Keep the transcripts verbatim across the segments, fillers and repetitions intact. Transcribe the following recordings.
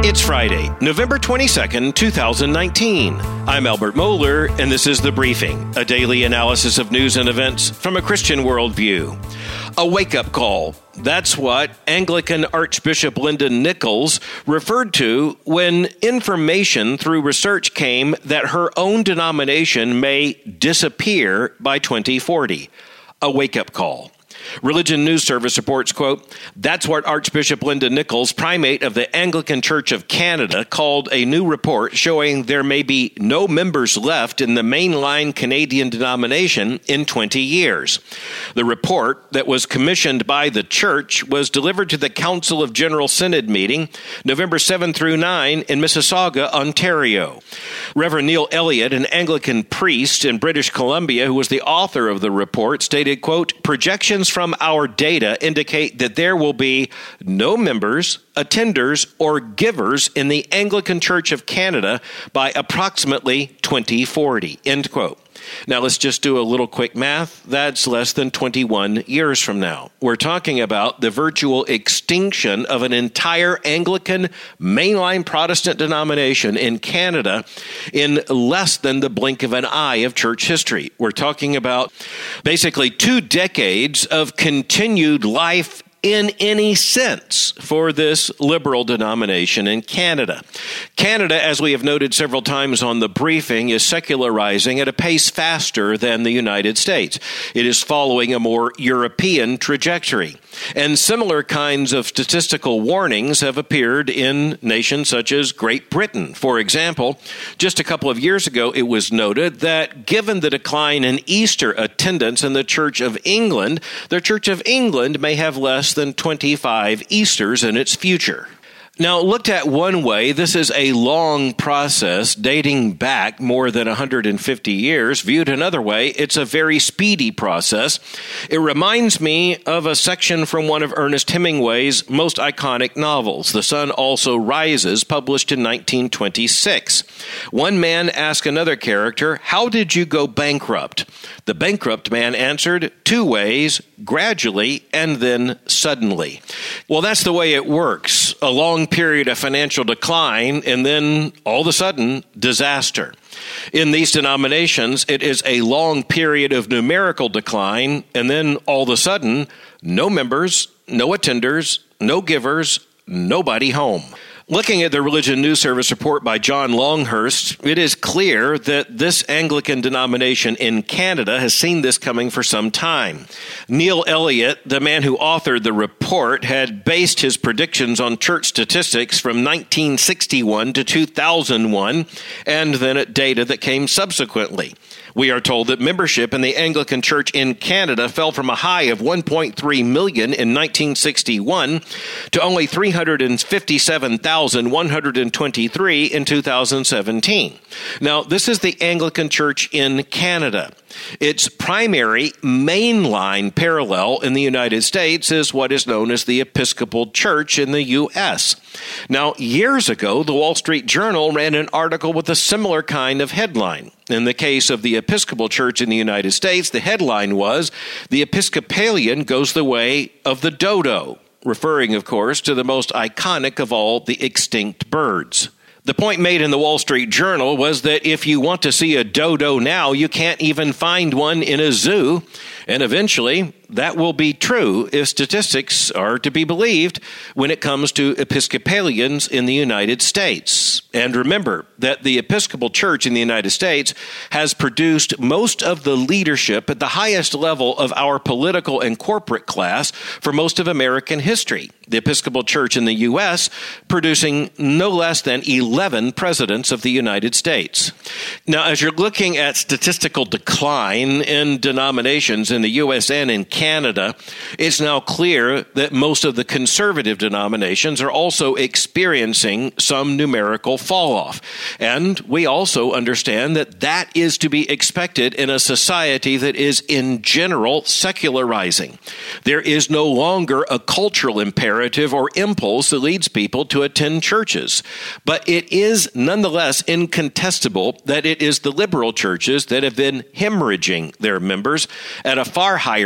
It's Friday, November twenty-second, two thousand nineteen. I'm Albert Moeller, and this is The Briefing, a daily analysis of news and events from a Christian worldview. A wake-up call. That's what Anglican Archbishop Linda Nichols referred to when information through research came that her own denomination may disappear by twenty forty. A wake-up call. Religion News Service reports, quote, that's what Archbishop Linda Nichols, primate of the Anglican Church of Canada, called a new report showing there may be no members left in the mainline Canadian denomination in twenty years. The report that was commissioned by the church was delivered to the Council of General Synod meeting November seventh through ninth in Mississauga, Ontario. Reverend Neil Elliott, an Anglican priest in British Columbia who was the author of the report, stated, quote, projections from our data indicate that there will be no members, attenders, or givers in the Anglican Church of Canada by approximately twenty forty, end quote. Now, let's just do a little quick math. That's less than twenty-one years from now. We're talking about the virtual extinction of an entire Anglican mainline Protestant denomination in Canada in less than the blink of an eye of church history. We're talking about basically two decades of continued life in any sense for this liberal denomination in Canada. Canada, as we have noted several times on the briefing, is secularizing at a pace faster than the United States. It is following a more European trajectory. And similar kinds of statistical warnings have appeared in nations such as Great Britain. For example, just a couple of years ago, it was noted that given the decline in Easter attendance in the Church of England, the Church of England may have less than twenty-five Easters in its future. Now, looked at one way, this is a long process dating back more than one hundred fifty years. Viewed another way, it's a very speedy process. It reminds me of a section from one of Ernest Hemingway's most iconic novels, The Sun Also Rises, published in nineteen twenty-six. One man asked another character, how did you go bankrupt? The bankrupt man answered, two ways, gradually and then suddenly. Well, that's the way it works. A long period of financial decline, and then all of a sudden, disaster. In these denominations, it is a long period of numerical decline, and then all of a sudden, no members, no attenders, no givers, nobody home. Looking at the Religion News Service report by John Longhurst, it is clear that this Anglican denomination in Canada has seen this coming for some time. Neil Elliott, the man who authored the report, had based his predictions on church statistics from nineteen sixty-one to two thousand one, and then at data that came subsequently. We are told that membership in the Anglican Church in Canada fell from a high of one point three million in nineteen sixty-one to only three hundred fifty-seven thousand one hundred twenty-three in two thousand seventeen. Now, this is the Anglican Church in Canada. Its primary mainline parallel in the United States is what is known as the Episcopal Church in the U S. Now, years ago, the Wall Street Journal ran an article with a similar kind of headline. In the case of the Episcopal Church in the United States, the headline was, "The Episcopalian Goes the Way of the Dodo," referring, of course, to the most iconic of all the extinct birds. The point made in the Wall Street Journal was that if you want to see a dodo now, you can't even find one in a zoo. And eventually, that will be true if statistics are to be believed when it comes to Episcopalians in the United States. And remember that the Episcopal Church in the United States has produced most of the leadership at the highest level of our political and corporate class for most of American history. The Episcopal Church in the U S producing no less than eleven presidents of the United States. Now, as you're looking at statistical decline in denominations in the U S and in Canada, it's now clear that most of the conservative denominations are also experiencing some numerical fall off. And we also understand that that is to be expected in a society that is in general secularizing. There is no longer a cultural imperative or impulse that leads people to attend churches. But it is nonetheless incontestable that it is the liberal churches that have been hemorrhaging their members at a far higher rate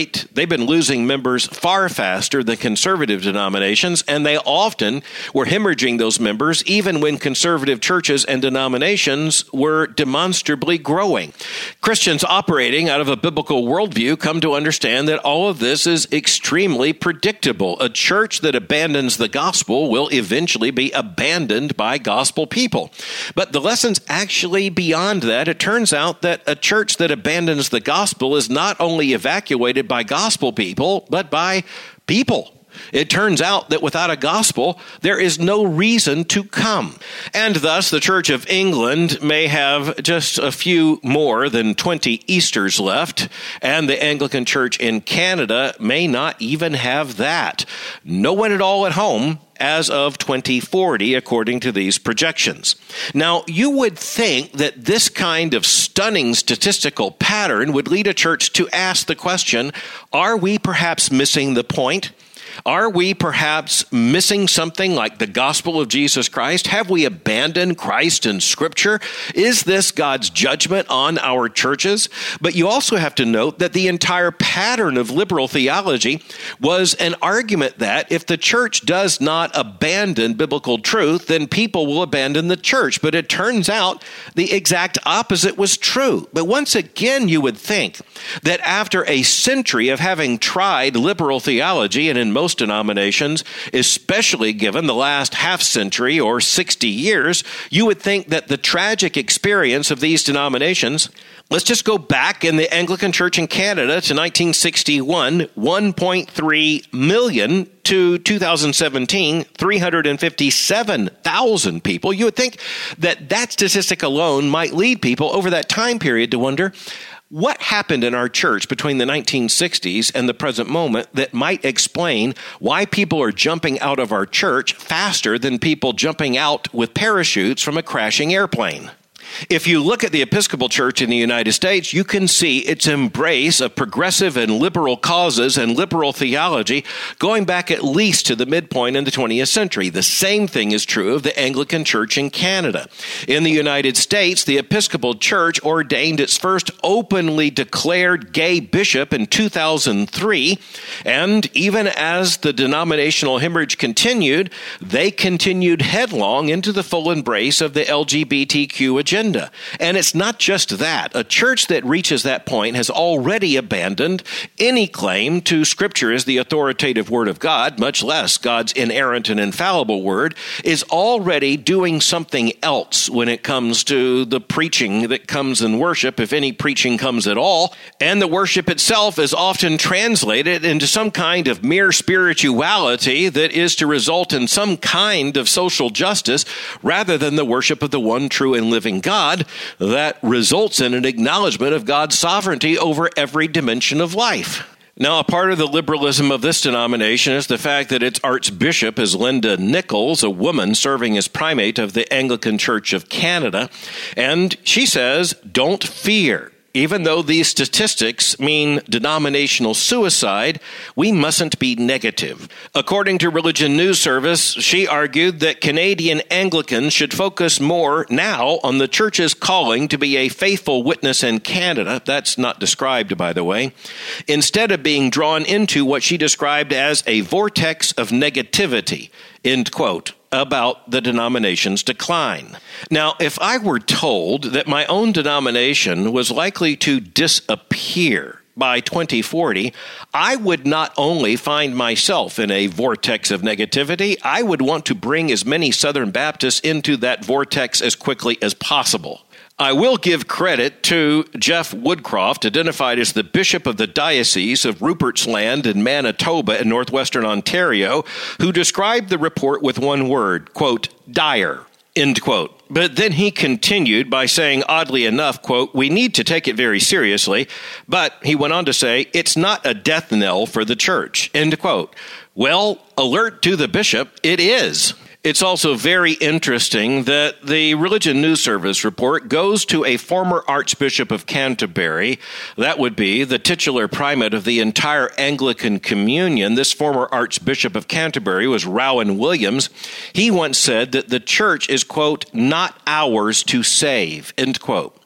rate. They've been losing members far faster than conservative denominations, and they often were hemorrhaging those members even when conservative churches and denominations were demonstrably growing. Christians operating out of a biblical worldview come to understand that all of this is extremely predictable. A church that abandons the gospel will eventually be abandoned by gospel people. But the lesson's actually beyond that. It turns out that a church that abandons the gospel is not only evacuated by gospel people, but by people. It turns out that without a gospel, there is no reason to come. And thus, the Church of England may have just a few more than twenty Easters left, and the Anglican Church in Canada may not even have that. No one at all at home as of twenty forty, according to these projections. Now, you would think that this kind of stunning statistical pattern would lead a church to ask the question, are we perhaps missing the point? Are we perhaps missing something like the gospel of Jesus Christ? Have we abandoned Christ and Scripture? Is this God's judgment on our churches? But you also have to note that the entire pattern of liberal theology was an argument that if the church does not abandon biblical truth, then people will abandon the church. But it turns out the exact opposite was true. But once again, you would think that after a century of having tried liberal theology, and in most denominations, especially given the last half century or sixty years, you would think that the tragic experience of these denominations, let's just go back in the Anglican Church in Canada to nineteen sixty-one, one point three million to two thousand seventeen, three hundred fifty-seven thousand people. You would think that that statistic alone might lead people over that time period to wonder, what happened in our church between the nineteen sixties and the present moment that might explain why people are jumping out of our church faster than people jumping out with parachutes from a crashing airplane? If you look at the Episcopal Church in the United States, you can see its embrace of progressive and liberal causes and liberal theology going back at least to the midpoint in the twentieth century. The same thing is true of the Anglican Church in Canada. In the United States, the Episcopal Church ordained its first openly declared gay bishop in two thousand three, and even as the denominational hemorrhage continued, they continued headlong into the full embrace of the L G B T Q agenda. And it's not just that. A church that reaches that point has already abandoned any claim to Scripture as the authoritative Word of God, much less God's inerrant and infallible Word, is already doing something else when it comes to the preaching that comes in worship, if any preaching comes at all. And the worship itself is often translated into some kind of mere spirituality that is to result in some kind of social justice rather than the worship of the one true and living God. God that results in an acknowledgement of God's sovereignty over every dimension of life. Now, a part of the liberalism of this denomination is the fact that its archbishop is Linda Nichols, a woman serving as primate of the Anglican Church of Canada, and she says, don't fear. Even though these statistics mean denominational suicide, we mustn't be negative. According to Religion News Service, she argued that Canadian Anglicans should focus more now on the church's calling to be a faithful witness in Canada. That's not described, by the way. Instead of being drawn into what she described as a vortex of negativity, end quote, about the denomination's decline. Now, if I were told that my own denomination was likely to disappear by twenty forty, I would not only find myself in a vortex of negativity, I would want to bring as many Southern Baptists into that vortex as quickly as possible. I will give credit to Jeff Woodcroft, identified as the Bishop of the Diocese of Rupert's Land in Manitoba in northwestern Ontario, who described the report with one word, quote, dire, end quote. But then he continued by saying, oddly enough, quote, we need to take it very seriously, but he went on to say, it's not a death knell for the church, end quote. Well, alert to the bishop, it is. It's also very interesting that the Religion News Service report goes to a former Archbishop of Canterbury. That would be the titular primate of the entire Anglican Communion. This former Archbishop of Canterbury was Rowan Williams. He once said that the church is, quote, not ours to save, end quote.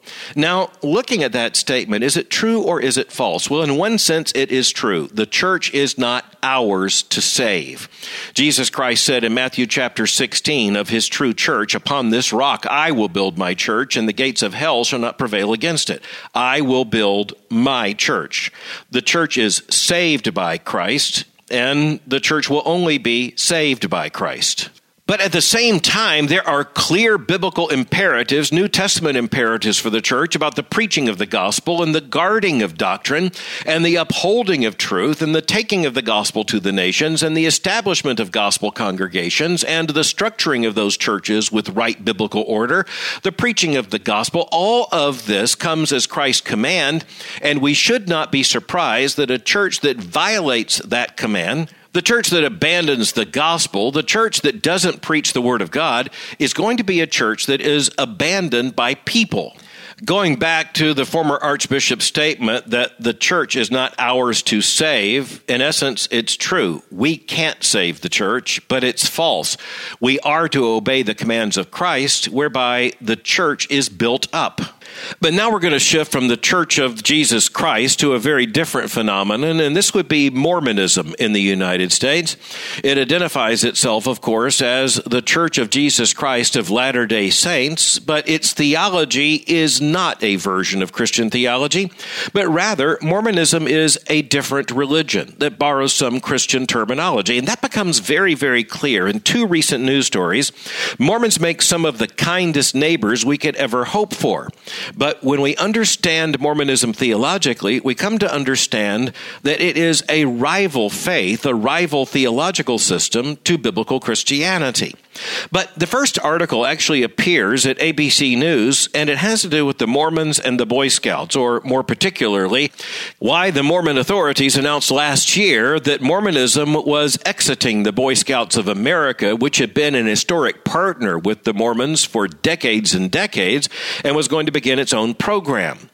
Now, looking at that statement, is it true or is it false? Well, in one sense, it is true. The church is not ours to save. Jesus Christ said in Matthew chapter sixteen of his true church, "Upon this rock I will build my church, and the gates of hell shall not prevail against it. I will build my church." The church is saved by Christ, and the church will only be saved by Christ. But at the same time, there are clear biblical imperatives, New Testament imperatives for the church about the preaching of the gospel and the guarding of doctrine and the upholding of truth and the taking of the gospel to the nations and the establishment of gospel congregations and the structuring of those churches with right biblical order, the preaching of the gospel. All of this comes as Christ's command, and we should not be surprised that a church that violates that command, the church that abandons the gospel, the church that doesn't preach the word of God, is going to be a church that is abandoned by people. Going back to the former archbishop's statement that the church is not ours to save, in essence, it's true. We can't save the church, but it's false. We are to obey the commands of Christ, whereby the church is built up. But now we're going to shift from the Church of Jesus Christ to a very different phenomenon, and this would be Mormonism in the United States. It identifies itself, of course, as the Church of Jesus Christ of Latter-day Saints, but its theology is not a version of Christian theology, but rather Mormonism is a different religion that borrows some Christian terminology, and that becomes very, very clear in two recent news stories. Mormons make some of the kindest neighbors we could ever hope for. But when we understand Mormonism theologically, we come to understand that it is a rival faith, a rival theological system to biblical Christianity. But the first article actually appears at A B C News, and it has to do with the Mormons and the Boy Scouts, or more particularly, why the Mormon authorities announced last year that Mormonism was exiting the Boy Scouts of America, which had been an historic partner with the Mormons for decades and decades, and was going to begin its own program.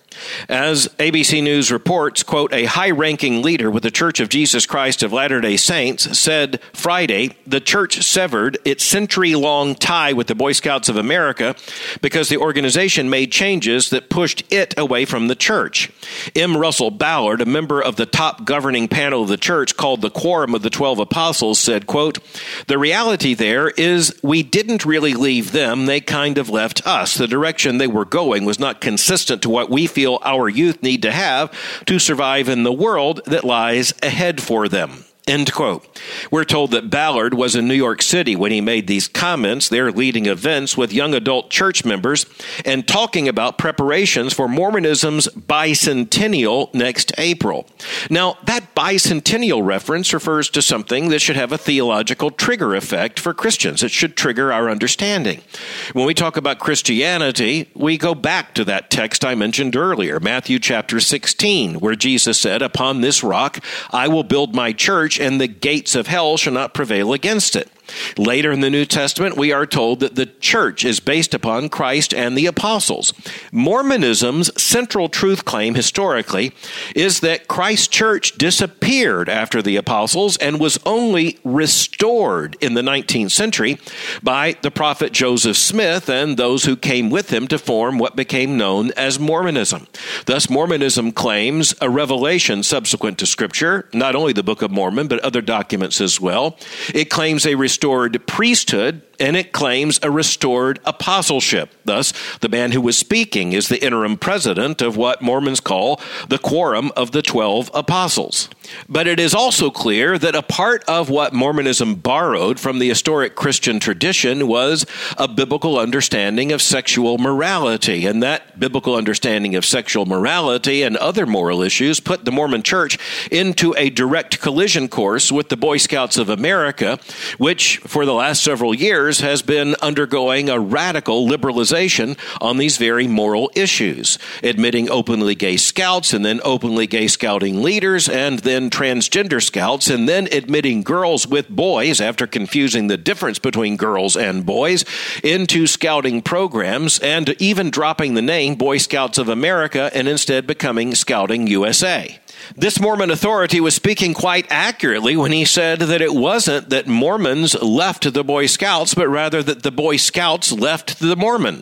As A B C News reports, quote, a high-ranking leader with the Church of Jesus Christ of Latter-day Saints said Friday the church severed its century-long tie with the Boy Scouts of America because the organization made changes that pushed it away from the church. M. Russell Ballard, a member of the top governing panel of the church called the Quorum of the Twelve Apostles, said, quote, the reality there is we didn't really leave them, they kind of left us. The direction they were going was not consistent to what we feel our youth need to have to survive in the world that lies ahead for them. End quote. We're told that Ballard was in New York City when he made these comments. They're leading events with young adult church members and talking about preparations for Mormonism's bicentennial next April. Now, that bicentennial reference refers to something that should have a theological trigger effect for Christians. It should trigger our understanding. When we talk about Christianity, we go back to that text I mentioned earlier, Matthew chapter sixteen, where Jesus said, upon this rock I will build my church, and the gates of hell shall not prevail against it. Later in the New Testament, we are told that the church is based upon Christ and the apostles. Mormonism's central truth claim historically is that Christ's church disappeared after the apostles and was only restored in the nineteenth century by the prophet Joseph Smith and those who came with him to form what became known as Mormonism. Thus, Mormonism claims a revelation subsequent to Scripture, not only the Book of Mormon, but other documents as well. It claims a restored priesthood, and it claims a restored apostleship. Thus, the man who was speaking is the interim president of what Mormons call the Quorum of the Twelve Apostles. But it is also clear that a part of what Mormonism borrowed from the historic Christian tradition was a biblical understanding of sexual morality, and that biblical understanding of sexual morality and other moral issues put the Mormon Church into a direct collision course with the Boy Scouts of America, which for the last several years has been undergoing a radical liberalization on these very moral issues, admitting openly gay scouts and then openly gay scouting leaders and then transgender scouts and then admitting girls with boys after confusing the difference between girls and boys into scouting programs and even dropping the name Boy Scouts of America and instead becoming Scouting U S A. This Mormon authority was speaking quite accurately when he said that it wasn't that Mormons left the Boy Scouts, but rather that the Boy Scouts left the Mormons.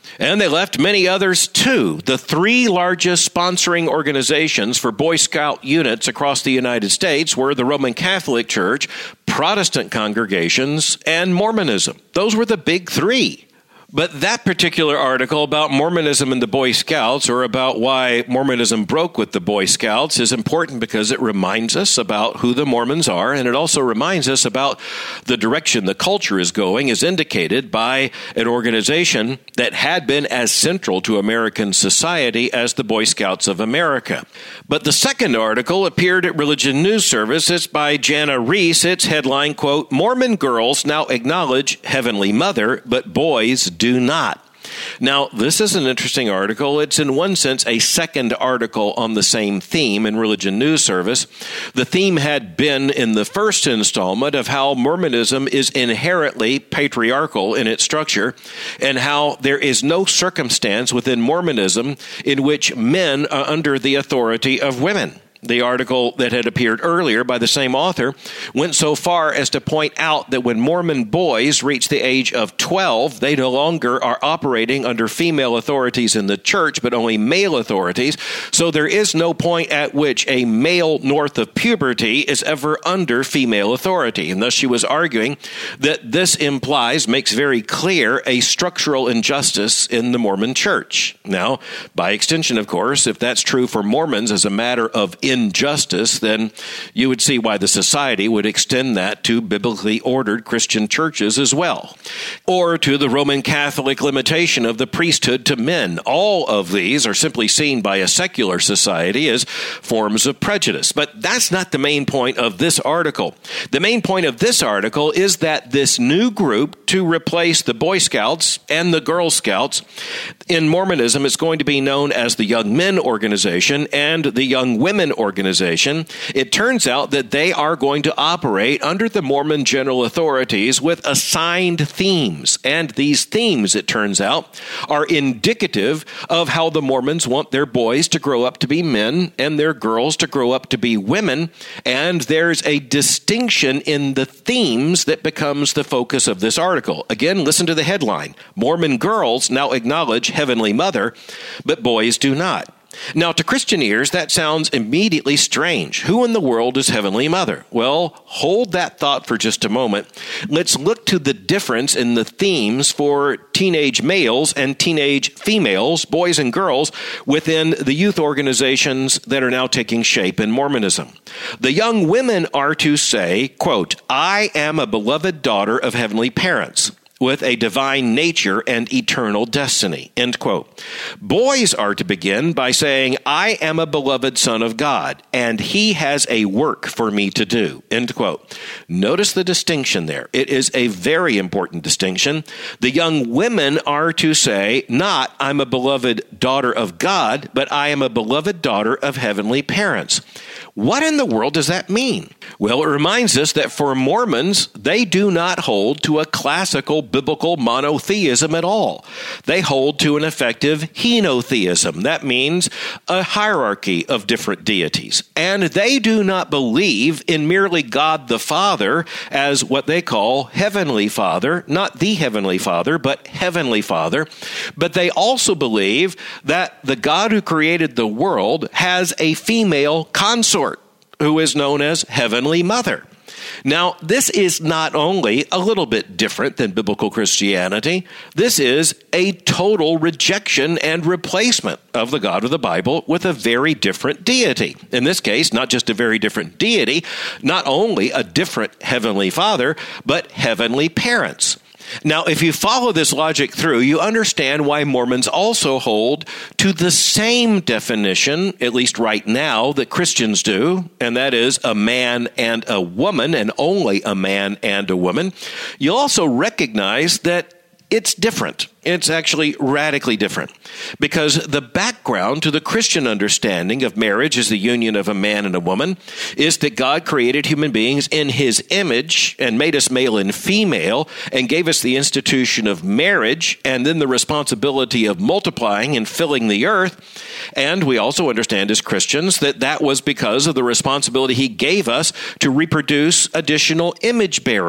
And they left many others too. The three largest sponsoring organizations for Boy Scout units across the United States were the Roman Catholic Church, Protestant congregations, and Mormonism. Those were the big three. But that particular article about Mormonism and the Boy Scouts, or about why Mormonism broke with the Boy Scouts, is important because it reminds us about who the Mormons are, and it also reminds us about the direction the culture is going, as indicated by an organization that had been as central to American society as the Boy Scouts of America. But the second article appeared at Religion News Service. It's by Jana Reese. Its headline, quote, "Mormon girls now acknowledge Heavenly Mother, but boys do not." Now, this is an interesting article. It's in one sense a second article on the same theme in Religion News Service. The theme had been in the first installment of how Mormonism is inherently patriarchal in its structure, and how there is no circumstance within Mormonism in which men are under the authority of women. The article that had appeared earlier by the same author went so far as to point out that when Mormon boys reach the age of twelve, they no longer are operating under female authorities in the church, but only male authorities. So there is no point at which a male north of puberty is ever under female authority. And thus she was arguing that this implies, makes very clear, a structural injustice in the Mormon church. Now, by extension, of course, if that's true for Mormons as a matter of injustice, then you would see why the society would extend that to biblically ordered Christian churches as well, or to the Roman Catholic limitation of the priesthood to men. All of these are simply seen by a secular society as forms of prejudice. But that's not the main point of this article. The main point of this article is that this new group to replace the Boy Scouts and the Girl Scouts in Mormonism is going to be known as the Young Men Organization and the Young Women Organization. It turns out that they are going to operate under the Mormon general authorities with assigned themes. And these themes, it turns out, are indicative of how the Mormons want their boys to grow up to be men and their girls to grow up to be women. And there's a distinction in the themes that becomes the focus of this article. Again, listen to the headline. Mormon girls now acknowledge Heavenly Mother, but boys do not. Now, to Christian ears, that sounds immediately strange. Who in the world is Heavenly Mother? Well, hold that thought for just a moment. Let's look to the difference in the themes for teenage males and teenage females, boys and girls, within the youth organizations that are now taking shape in Mormonism. The young women are to say, quote, "I am a beloved daughter of heavenly parents, with a divine nature and eternal destiny," end quote. Boys are to begin by saying, "I am a beloved son of God, and he has a work for me to do," end quote. Notice the distinction there. It is a very important distinction. The young women are to say, not, "I'm a beloved daughter of God," but "I am a beloved daughter of heavenly parents." What in the world does that mean? Well, it reminds us that for Mormons, they do not hold to a classical biblical monotheism at all. They hold to an effective henotheism. That means a hierarchy of different deities. And they do not believe in merely God the Father as what they call Heavenly Father, not the Heavenly Father, but Heavenly Father. But they also believe that the God who created the world has a female consort who is known as Heavenly Mother. Now, this is not only a little bit different than biblical Christianity, this is a total rejection and replacement of the God of the Bible with a very different deity. In this case, not just a very different deity, not only a different Heavenly Father, but heavenly parents. Now, if you follow this logic through, you understand why Mormons also hold to the same definition, at least right now, that Christians do, and that is a man and a woman, and only a man and a woman. You'll also recognize that it's different. It's actually radically different, because the background to the Christian understanding of marriage as the union of a man and a woman is that God created human beings in his image and made us male and female and gave us the institution of marriage and then the responsibility of multiplying and filling the earth. And we also understand as Christians that that was because of the responsibility he gave us to reproduce additional image bearers.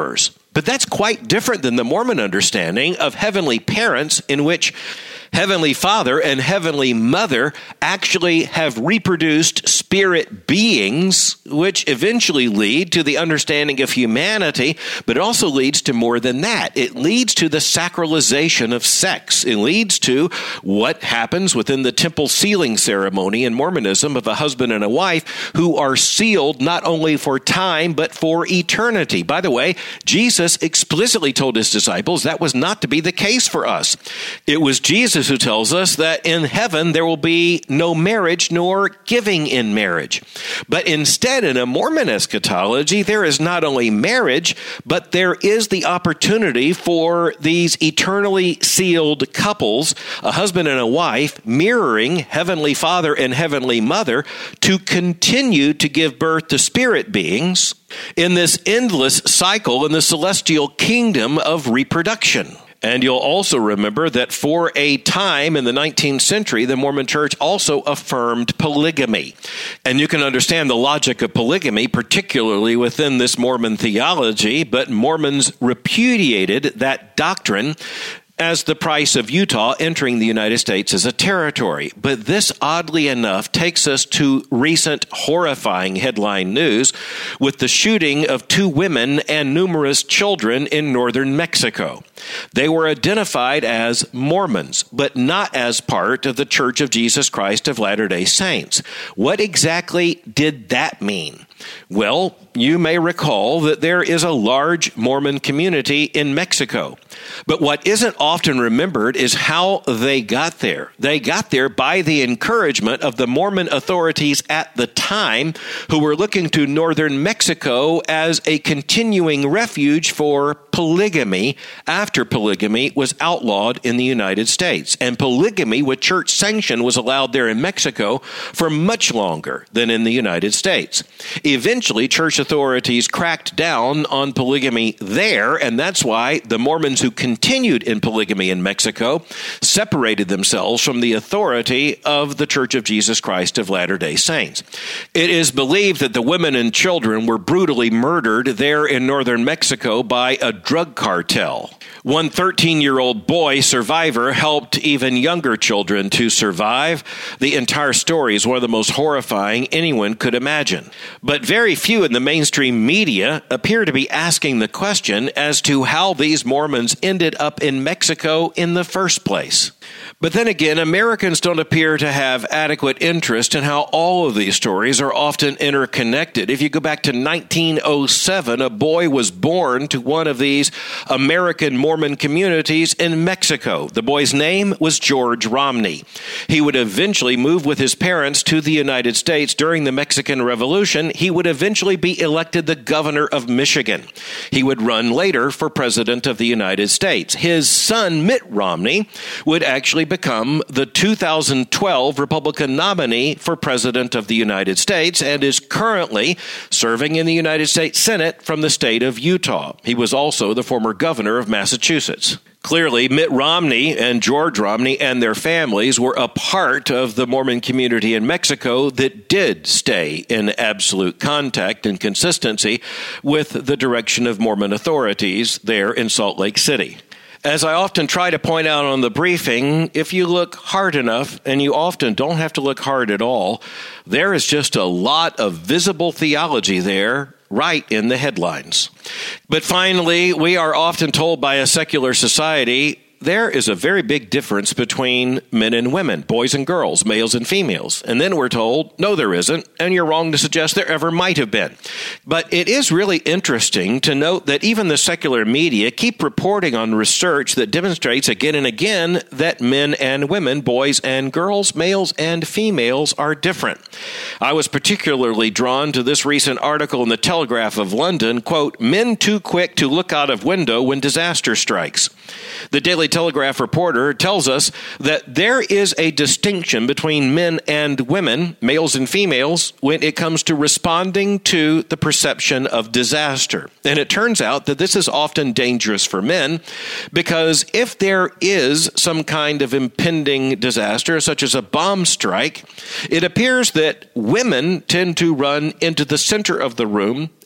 But that's quite different than the Mormon understanding of heavenly parents, in which Heavenly Father and Heavenly Mother actually have reproduced spirit beings, which eventually lead to the understanding of humanity, but it also leads to more than that. It leads to the sacralization of sex. It leads to what happens within the temple sealing ceremony in Mormonism of a husband and a wife who are sealed not only for time, but for eternity. By the way, Jesus explicitly told his disciples that was not to be the case for us. It was Jesus who tells us that in heaven there will be no marriage nor giving in marriage. But instead, in a Mormon eschatology, there is not only marriage, but there is the opportunity for these eternally sealed couples, a husband and a wife, mirroring Heavenly Father and Heavenly Mother, to continue to give birth to spirit beings in this endless cycle in the celestial kingdom of reproduction. And you'll also remember that for a time in the nineteenth century, the Mormon Church also affirmed polygamy. And you can understand the logic of polygamy, particularly within this Mormon theology, but Mormons repudiated that doctrine as the price of Utah entering the United States as a territory. But this, oddly enough, takes us to recent horrifying headline news with the shooting of two women and numerous children in northern Mexico. They were identified as Mormons, but not as part of the Church of Jesus Christ of Latter-day Saints. What exactly did that mean? Well, you may recall that there is a large Mormon community in Mexico. But what isn't often remembered is how they got there. They got there by the encouragement of the Mormon authorities at the time, who were looking to northern Mexico as a continuing refuge for polygamy after polygamy was outlawed in the United States. And polygamy with church sanction was allowed there in Mexico for much longer than in the United States. Eventually, church authorities cracked down on polygamy there, and that's why the Mormons who continued in polygamy in Mexico separated themselves from the authority of the Church of Jesus Christ of Latter-day Saints. It is believed that the women and children were brutally murdered there in northern Mexico by a drug cartel. One thirteen-year-old boy survivor helped even younger children to survive. The entire story is one of the most horrifying anyone could imagine. But very few in the mainstream media appear to be asking the question as to how these Mormons ended up in Mexico in the first place. But then again, Americans don't appear to have adequate interest in how all of these stories are often interconnected. If you go back to nineteen oh seven, a boy was born to one of these American Mormon communities in Mexico. The boy's name was George Romney. He would eventually move with his parents to the United States during the Mexican Revolution. He would eventually be elected the governor of Michigan. He would run later for president of the United States. His son, Mitt Romney, would actually become the two thousand twelve Republican nominee for president of the United States and is currently serving in the United States Senate from the state of Utah. He was also the former governor of Massachusetts. Clearly, Mitt Romney and George Romney and their families were a part of the Mormon community in Mexico that did stay in absolute contact and consistency with the direction of Mormon authorities there in Salt Lake City. As I often try to point out on the briefing, if you look hard enough, and you often don't have to look hard at all, there is just a lot of visible theology there right in the headlines. But finally, we are often told by a secular society, there is a very big difference between men and women, boys and girls, males and females. And then we're told, no, there isn't, and you're wrong to suggest there ever might have been. But it is really interesting to note that even the secular media keep reporting on research that demonstrates again and again that men and women, boys and girls, males and females are different. I was particularly drawn to this recent article in the Telegraph of London, quote, "Men too quick to look out of window when disaster strikes." The Daily Telegraph reporter tells us that there is a distinction between men and women, males and females, when it comes to responding to the perception of disaster. And it turns out that this is often dangerous for men because if there is some kind of impending disaster, such as a bomb strike, it appears that women tend to run into the center of the room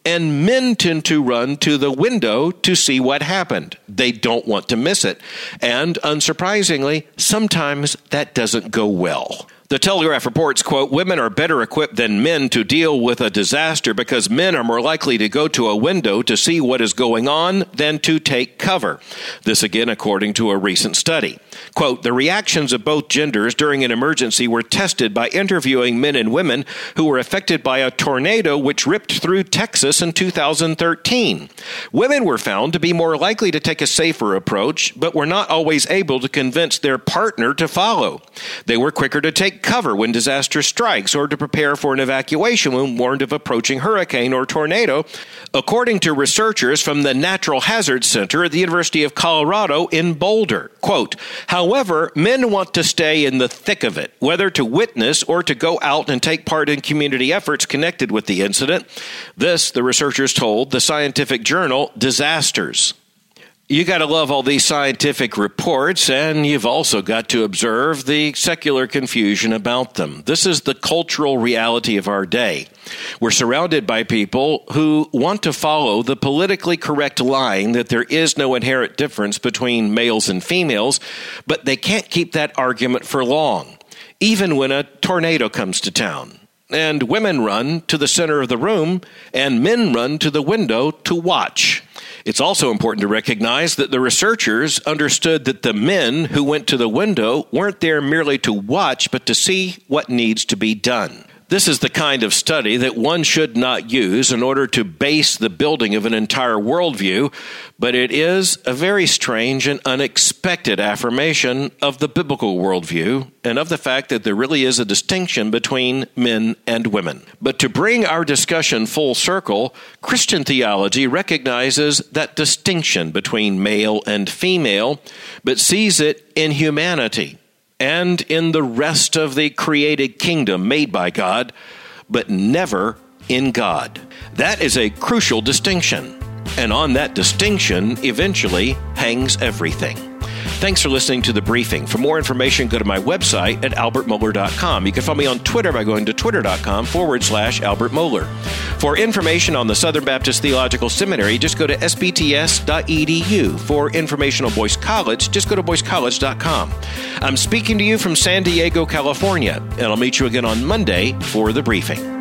and men tend to run to the window to see what happened. They don't want to miss it. And unsurprisingly, sometimes that doesn't go well. The Telegraph reports, quote, women are better equipped than men to deal with a disaster because men are more likely to go to a window to see what is going on than to take cover. This again, according to a recent study. Quote, the reactions of both genders during an emergency were tested by interviewing men and women who were affected by a tornado which ripped through Texas in two thousand thirteen. Women were found to be more likely to take a safer approach, but were not always able to convince their partner to follow. They were quicker to take cover when disaster strikes or to prepare for an evacuation when warned of approaching hurricane or tornado, according to researchers from the Natural Hazards Center at the University of Colorado in Boulder. Quote, however, men want to stay in the thick of it, whether to witness or to go out and take part in community efforts connected with the incident. This, the researchers told the scientific journal Disasters. You got to love all these scientific reports, and you've also got to observe the secular confusion about them. This is the cultural reality of our day. We're surrounded by people who want to follow the politically correct line that there is no inherent difference between males and females, but they can't keep that argument for long, even when a tornado comes to town. And women run to the center of the room, and men run to the window to watch. It's also important to recognize that the researchers understood that the men who went to the window weren't there merely to watch, but to see what needs to be done. This is the kind of study that one should not use in order to base the building of an entire worldview, but it is a very strange and unexpected affirmation of the biblical worldview and of the fact that there really is a distinction between men and women. But to bring our discussion full circle, Christian theology recognizes that distinction between male and female, but sees it in humanity and in the rest of the created kingdom made by God, but never in God. That is a crucial distinction, and on that distinction eventually hangs everything. Thanks for listening to The Briefing. For more information, go to my website at albert mohler dot com. You can follow me on Twitter by going to twitter.com forward slash Albert Mohler. For information on the Southern Baptist Theological Seminary, just go to s b t s dot e d u. For information on Boyce College, just go to boyce college dot com. I'm speaking to you from San Diego, California, and I'll meet you again on Monday for The Briefing.